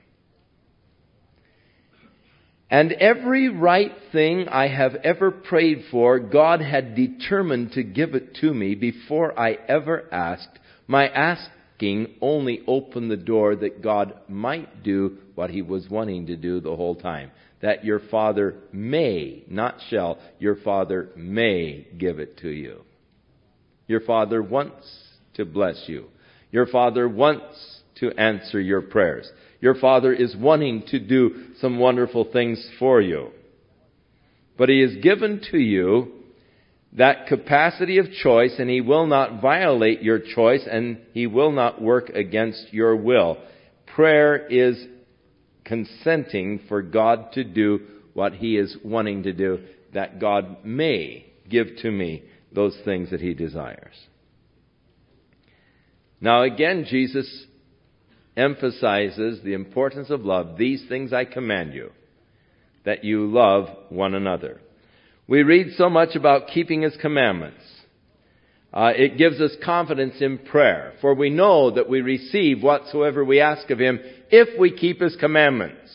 And every right thing I have ever prayed for, God had determined to give it to me before I ever asked. My asking only opened the door that God might do what He was wanting to do the whole time. That your Father may, not shall, your Father may give it to you. Your Father wants to bless you. Your Father wants to answer your prayers. Your Father is wanting to do some wonderful things for you. But He has given to you that capacity of choice, and He will not violate your choice, and He will not work against your will. Prayer is consenting for God to do what He is wanting to do, that God may give to me those things that He desires. Now again, Jesus emphasizes the importance of love. These things I command you, that you love one another. We read so much about keeping His commandments. It gives us confidence in prayer, for we know that we receive whatsoever we ask of Him if we keep His commandments.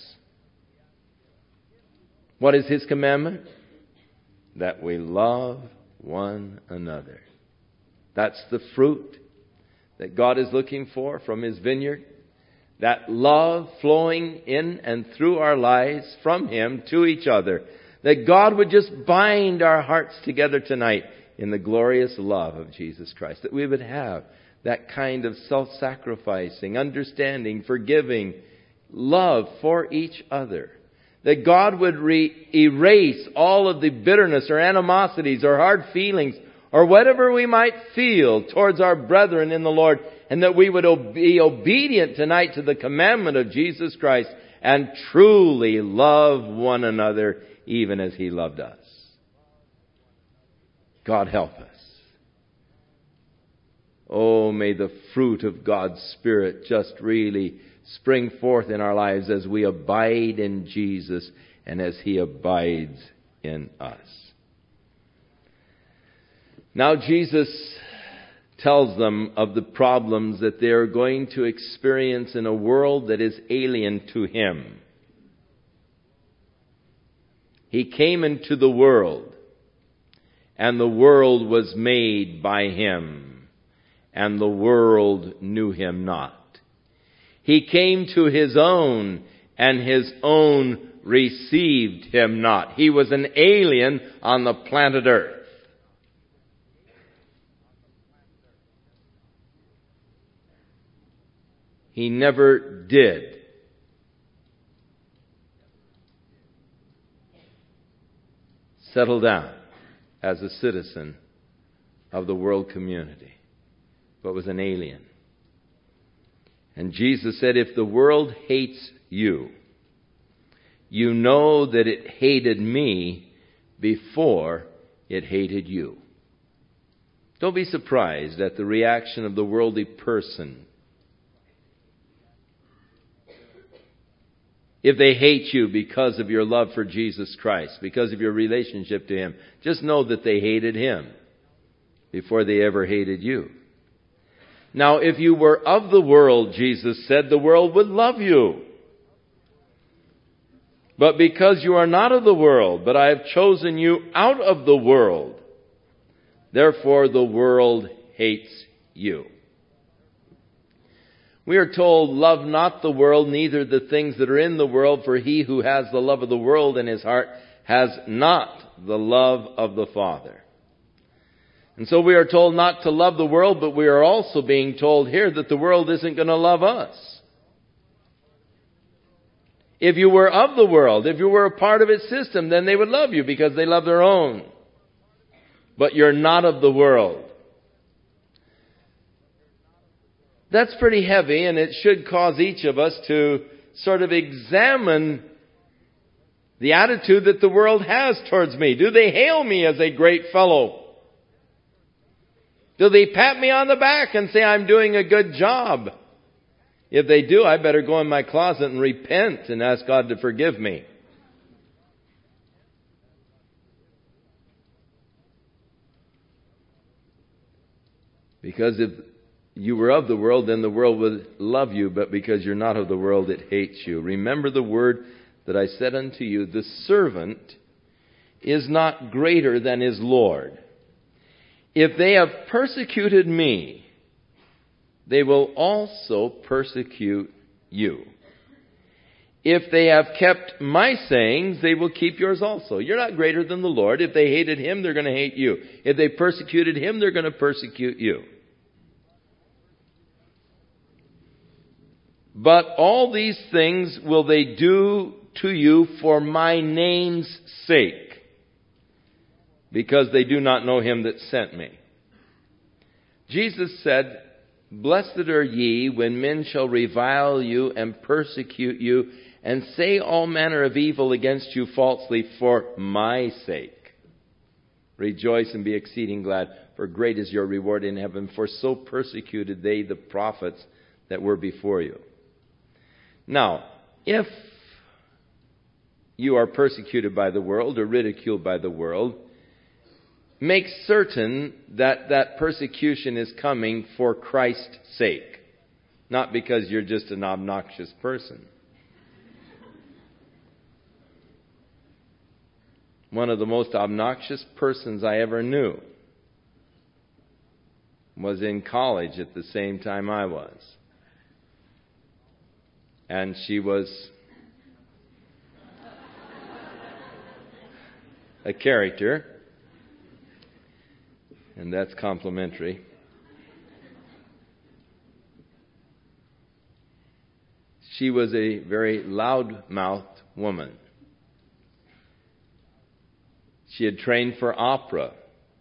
What is His commandment? That we love one another. That's the fruit that God is looking for from His vineyard. That love flowing in and through our lives from Him to each other. That God would just bind our hearts together tonight in the glorious love of Jesus Christ. That we would have that kind of self-sacrificing, understanding, forgiving love for each other. That God would erase all of the bitterness or animosities or hard feelings or whatever we might feel towards our brethren in the Lord, and that we would be obedient tonight to the commandment of Jesus Christ and truly love one another even as He loved us. God help us. Oh, may the fruit of God's Spirit just really spring forth in our lives as we abide in Jesus and as He abides in us. Now Jesus tells them of the problems that they are going to experience in a world that is alien to Him. He came into the world, and the world was made by Him, and the world knew Him not. He came to His own, and His own received Him not. He was an alien on the planet Earth. He never did settle down as a citizen of the world community, but was an alien. And Jesus said, if the world hates you, you know that it hated me before it hated you. Don't be surprised at the reaction of the worldly person if they hate you because of your love for Jesus Christ, because of your relationship to Him. Just know that they hated Him before they ever hated you. Now, if you were of the world, Jesus said, the world would love you. But because you are not of the world, but I have chosen you out of the world, therefore the world hates you. We are told, love not the world, neither the things that are in the world, for he who has the love of the world in his heart has not the love of the Father. And so we are told not to love the world, but we are also being told here that the world isn't going to love us. If you were of the world, if you were a part of its system, then they would love you because they love their own. But you're not of the world. That's pretty heavy, and it should cause each of us to sort of examine the attitude that the world has towards me. Do they hail me as a great fellow? Do they pat me on the back and say I'm doing a good job? If they do, I better go in my closet and repent and ask God to forgive me. Because if you were of the world, then the world would love you, but because you're not of the world, it hates you. Remember the word that I said unto you, the servant is not greater than his Lord. If they have persecuted me, they will also persecute you. If they have kept my sayings, they will keep yours also. You're not greater than the Lord. If they hated Him, they're going to hate you. If they persecuted Him, they're going to persecute you. But all these things will they do to you for my name's sake, because they do not know Him that sent me. Jesus said, blessed are ye when men shall revile you and persecute you and say all manner of evil against you falsely for my sake. Rejoice and be exceeding glad, for great is your reward in heaven, for so persecuted they the prophets that were before you. Now, if you are persecuted by the world or ridiculed by the world, make certain that that persecution is coming for Christ's sake, not because you're just an obnoxious person. One of the most obnoxious persons I ever knew was in college at the same time I was. And she was a character. And that's complimentary. She was a very loud-mouthed woman. She had trained for opera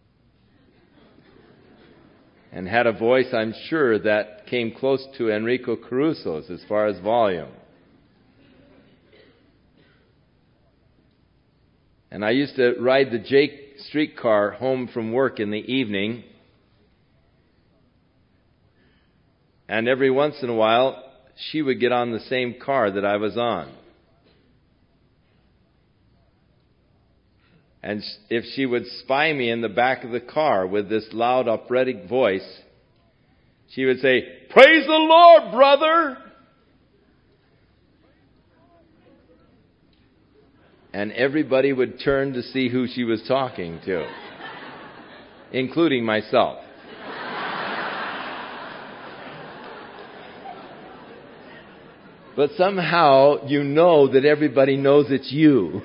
and had a voice, I'm sure, that came close to Enrico Caruso's as far as volume. And I used to ride the Jake streetcar home from work in the evening. And every once in a while, she would get on the same car that I was on. And if she would spy me in the back of the car with this loud operatic voice, she would say, "Praise the Lord, brother!" And everybody would turn to see who she was talking to, including myself. But somehow you know that everybody knows it's you.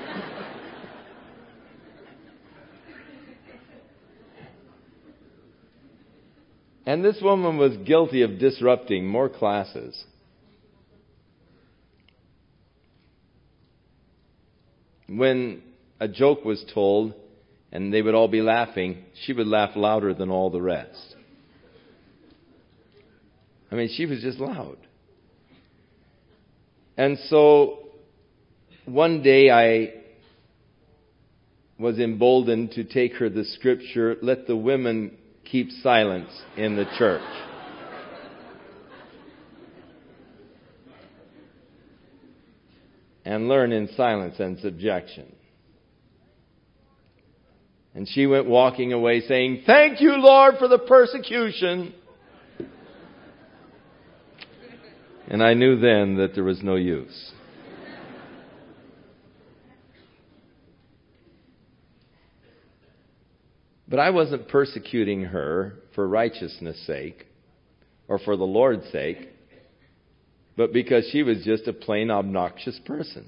And this woman was guilty of disrupting more classes. When a joke was told and they would all be laughing, she would laugh louder than all the rest. I mean, she was just loud. And so one day I was emboldened to take her the scripture, "Let the women keep silence in the church." And learn in silence and subjection. And she went walking away saying, "Thank you, Lord, for the persecution." And I knew then that there was no use. But I wasn't persecuting her for righteousness' sake or for the Lord's sake, but because she was just a plain obnoxious person.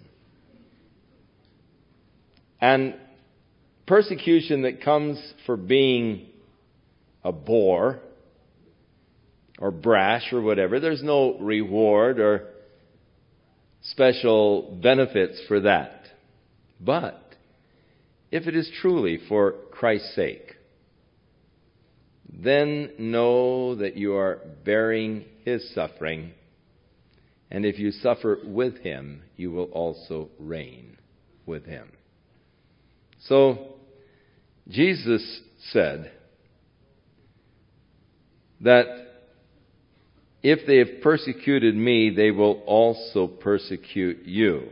And persecution that comes for being a bore or brash or whatever, there's no reward or special benefits for that. But if it is truly for Christ's sake, then know that you are bearing His suffering. And if you suffer with Him, you will also reign with Him. So, Jesus said that if they have persecuted me, they will also persecute you.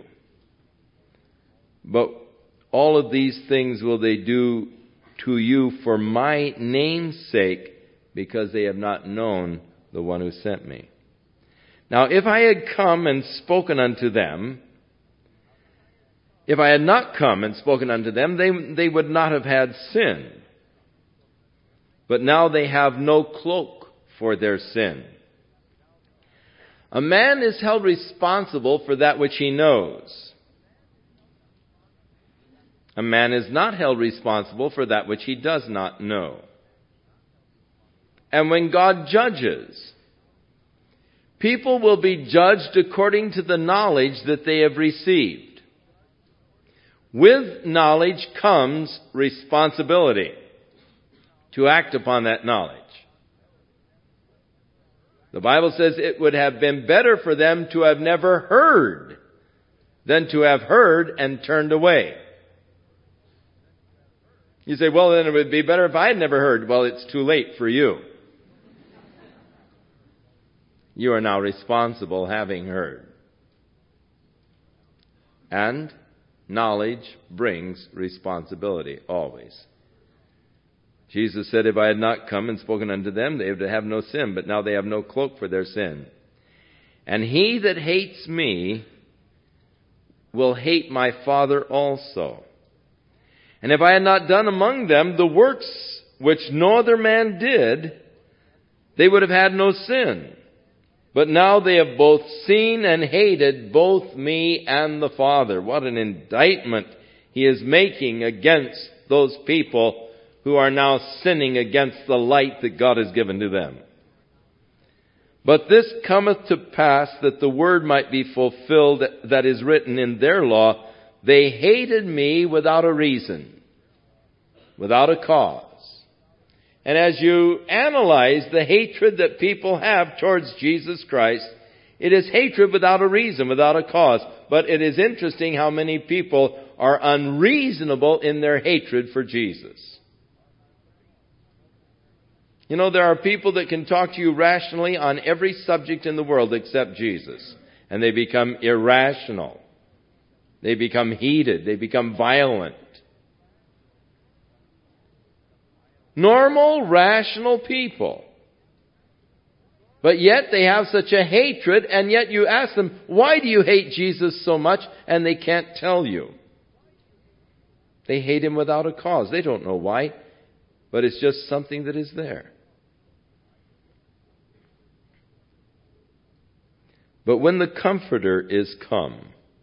But all of these things will they do to you for my name's sake, because they have not known the one who sent me. Now, if I had come and spoken unto them, if I had not come and spoken unto them, they would not have had sin. But now they have no cloak for their sin. A man is held responsible for that which he knows. A man is not held responsible for that which he does not know. And when God judges, people will be judged according to the knowledge that they have received. With knowledge comes responsibility to act upon that knowledge. The Bible says it would have been better for them to have never heard than to have heard and turned away. You say, well, then it would be better if I had never heard. Well, it's too late for you. You are now responsible having heard. And knowledge brings responsibility always. Jesus said, if I had not come and spoken unto them, they would have no sin, but now they have no cloak for their sin. And he that hates me will hate my Father also. And if I had not done among them the works which no other man did, they would have had no sin. But now they have both seen and hated both me and the Father. What an indictment he is making against those people who are now sinning against the light that God has given to them. But this cometh to pass that the word might be fulfilled that is written in their law, they hated me without a reason, without a cause. And as you analyze the hatred that people have towards Jesus Christ, it is hatred without a reason, without a cause. But it is interesting how many people are unreasonable in their hatred for Jesus. You know, there are people that can talk to you rationally on every subject in the world except Jesus. And they become irrational. They become heated. They become violent. Normal, rational people. But yet they have such a hatred, and yet you ask them, why do you hate Jesus so much? And they can't tell you. They hate him without a cause. They don't know why, but it's just something that is there. But when the Comforter is come,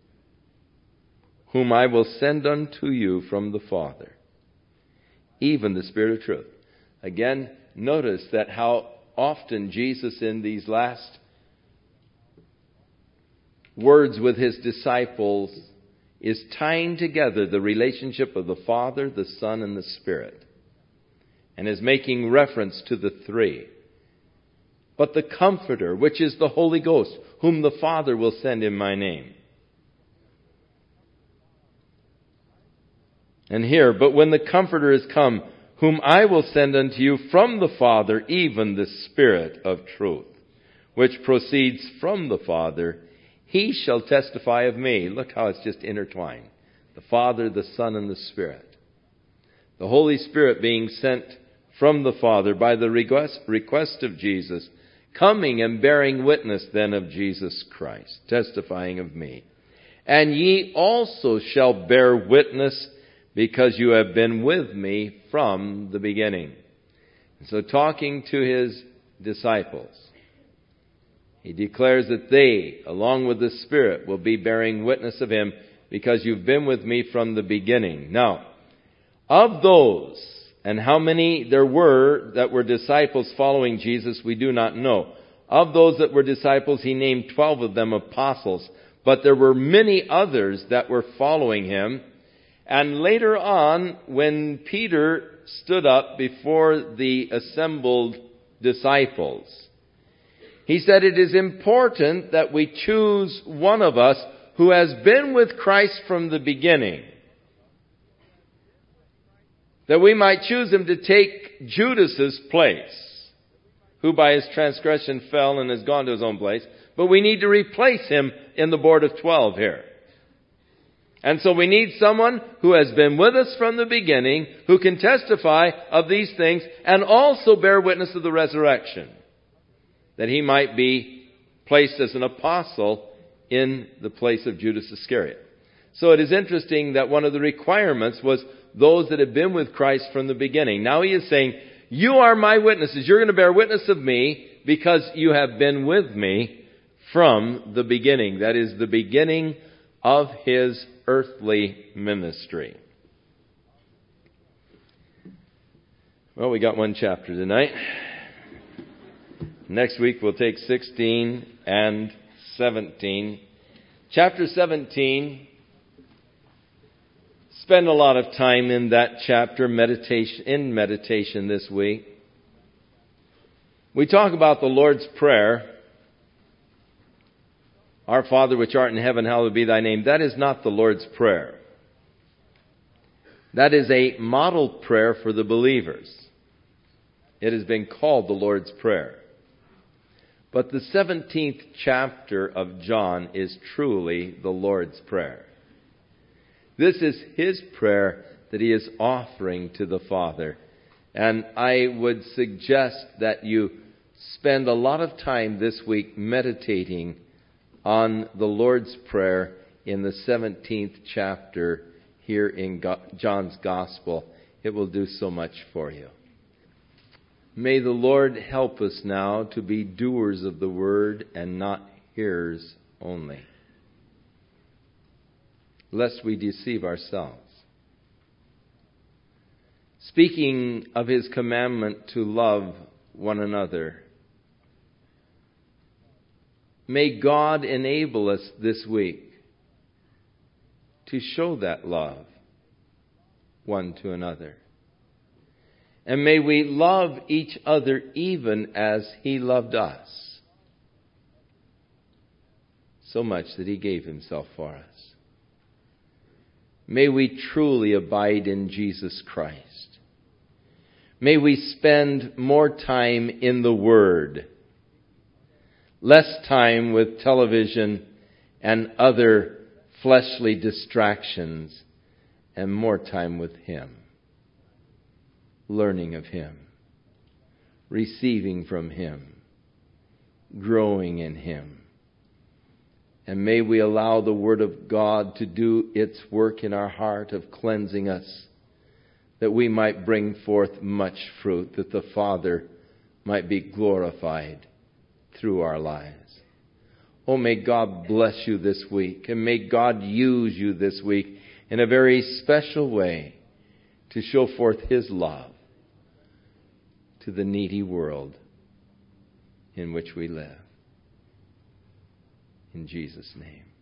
whom I will send unto you from the Father, even the Spirit of truth. Again, notice that how often Jesus in these last words with his disciples is tying together the relationship of the Father, the Son, and the Spirit, and is making reference to the three. But the Comforter, which is the Holy Ghost, whom the Father will send in my name. And here, but when the Comforter is come, whom I will send unto you from the Father, even the Spirit of truth, which proceeds from the Father, he shall testify of me. Look how it's just intertwined. The Father, the Son, and the Spirit. The Holy Spirit being sent from the Father by the request of Jesus, coming and bearing witness then of Jesus Christ, testifying of me. And ye also shall bear witness, because you have been with me from the beginning. And so talking to his disciples, he declares that they, along with the Spirit, will be bearing witness of him, because you've been with me from the beginning. Now, of those, and how many there were that were disciples following Jesus, we do not know. Of those that were disciples, he named 12 of them apostles. But there were many others that were following him. And later on, when Peter stood up before the assembled disciples, he said, it is important that we choose one of us who has been with Christ from the beginning, that we might choose him to take Judas's place, who by his transgression fell and has gone to his own place. But we need to replace him in the board of 12 here. And so we need someone who has been with us from the beginning, who can testify of these things and also bear witness of the resurrection, that he might be placed as an apostle in the place of Judas Iscariot. So it is interesting that one of the requirements was those that have been with Christ from the beginning. Now he is saying, you are my witnesses. You're going to bear witness of me because you have been with me from the beginning. That is the beginning of his earthly ministry. Well, we got one chapter tonight. Next week we'll take 16 and 17. Chapter 17, spend a lot of time in that chapter, meditation this week. We talk about the Lord's Prayer. Our Father which art in heaven, hallowed be thy name. That is not the Lord's Prayer. That is a model prayer for the believers. It has been called the Lord's Prayer. But the 17th chapter of John is truly the Lord's Prayer. This is his prayer that he is offering to the Father. And I would suggest that you spend a lot of time this week meditating on the Lord's Prayer in the 17th chapter here in John's Gospel. It will do so much for you. May the Lord help us now to be doers of the word and not hearers only, lest we deceive ourselves. Speaking of his commandment to love one another, may God enable us this week to show that love one to another. And may we love each other even as he loved us, so much that he gave himself for us. May we truly abide in Jesus Christ. May we spend more time in the Word, less time with television and other fleshly distractions, and more time with him. learning of Him, receiving from Him, growing in Him. And may we allow the Word of God to do its work in our heart of cleansing us, that we might bring forth much fruit, that the Father might be glorified through our lives. Oh, may God bless you this week, and may God use you this week in a very special way to show forth His love to the needy world in which we live. In Jesus' name.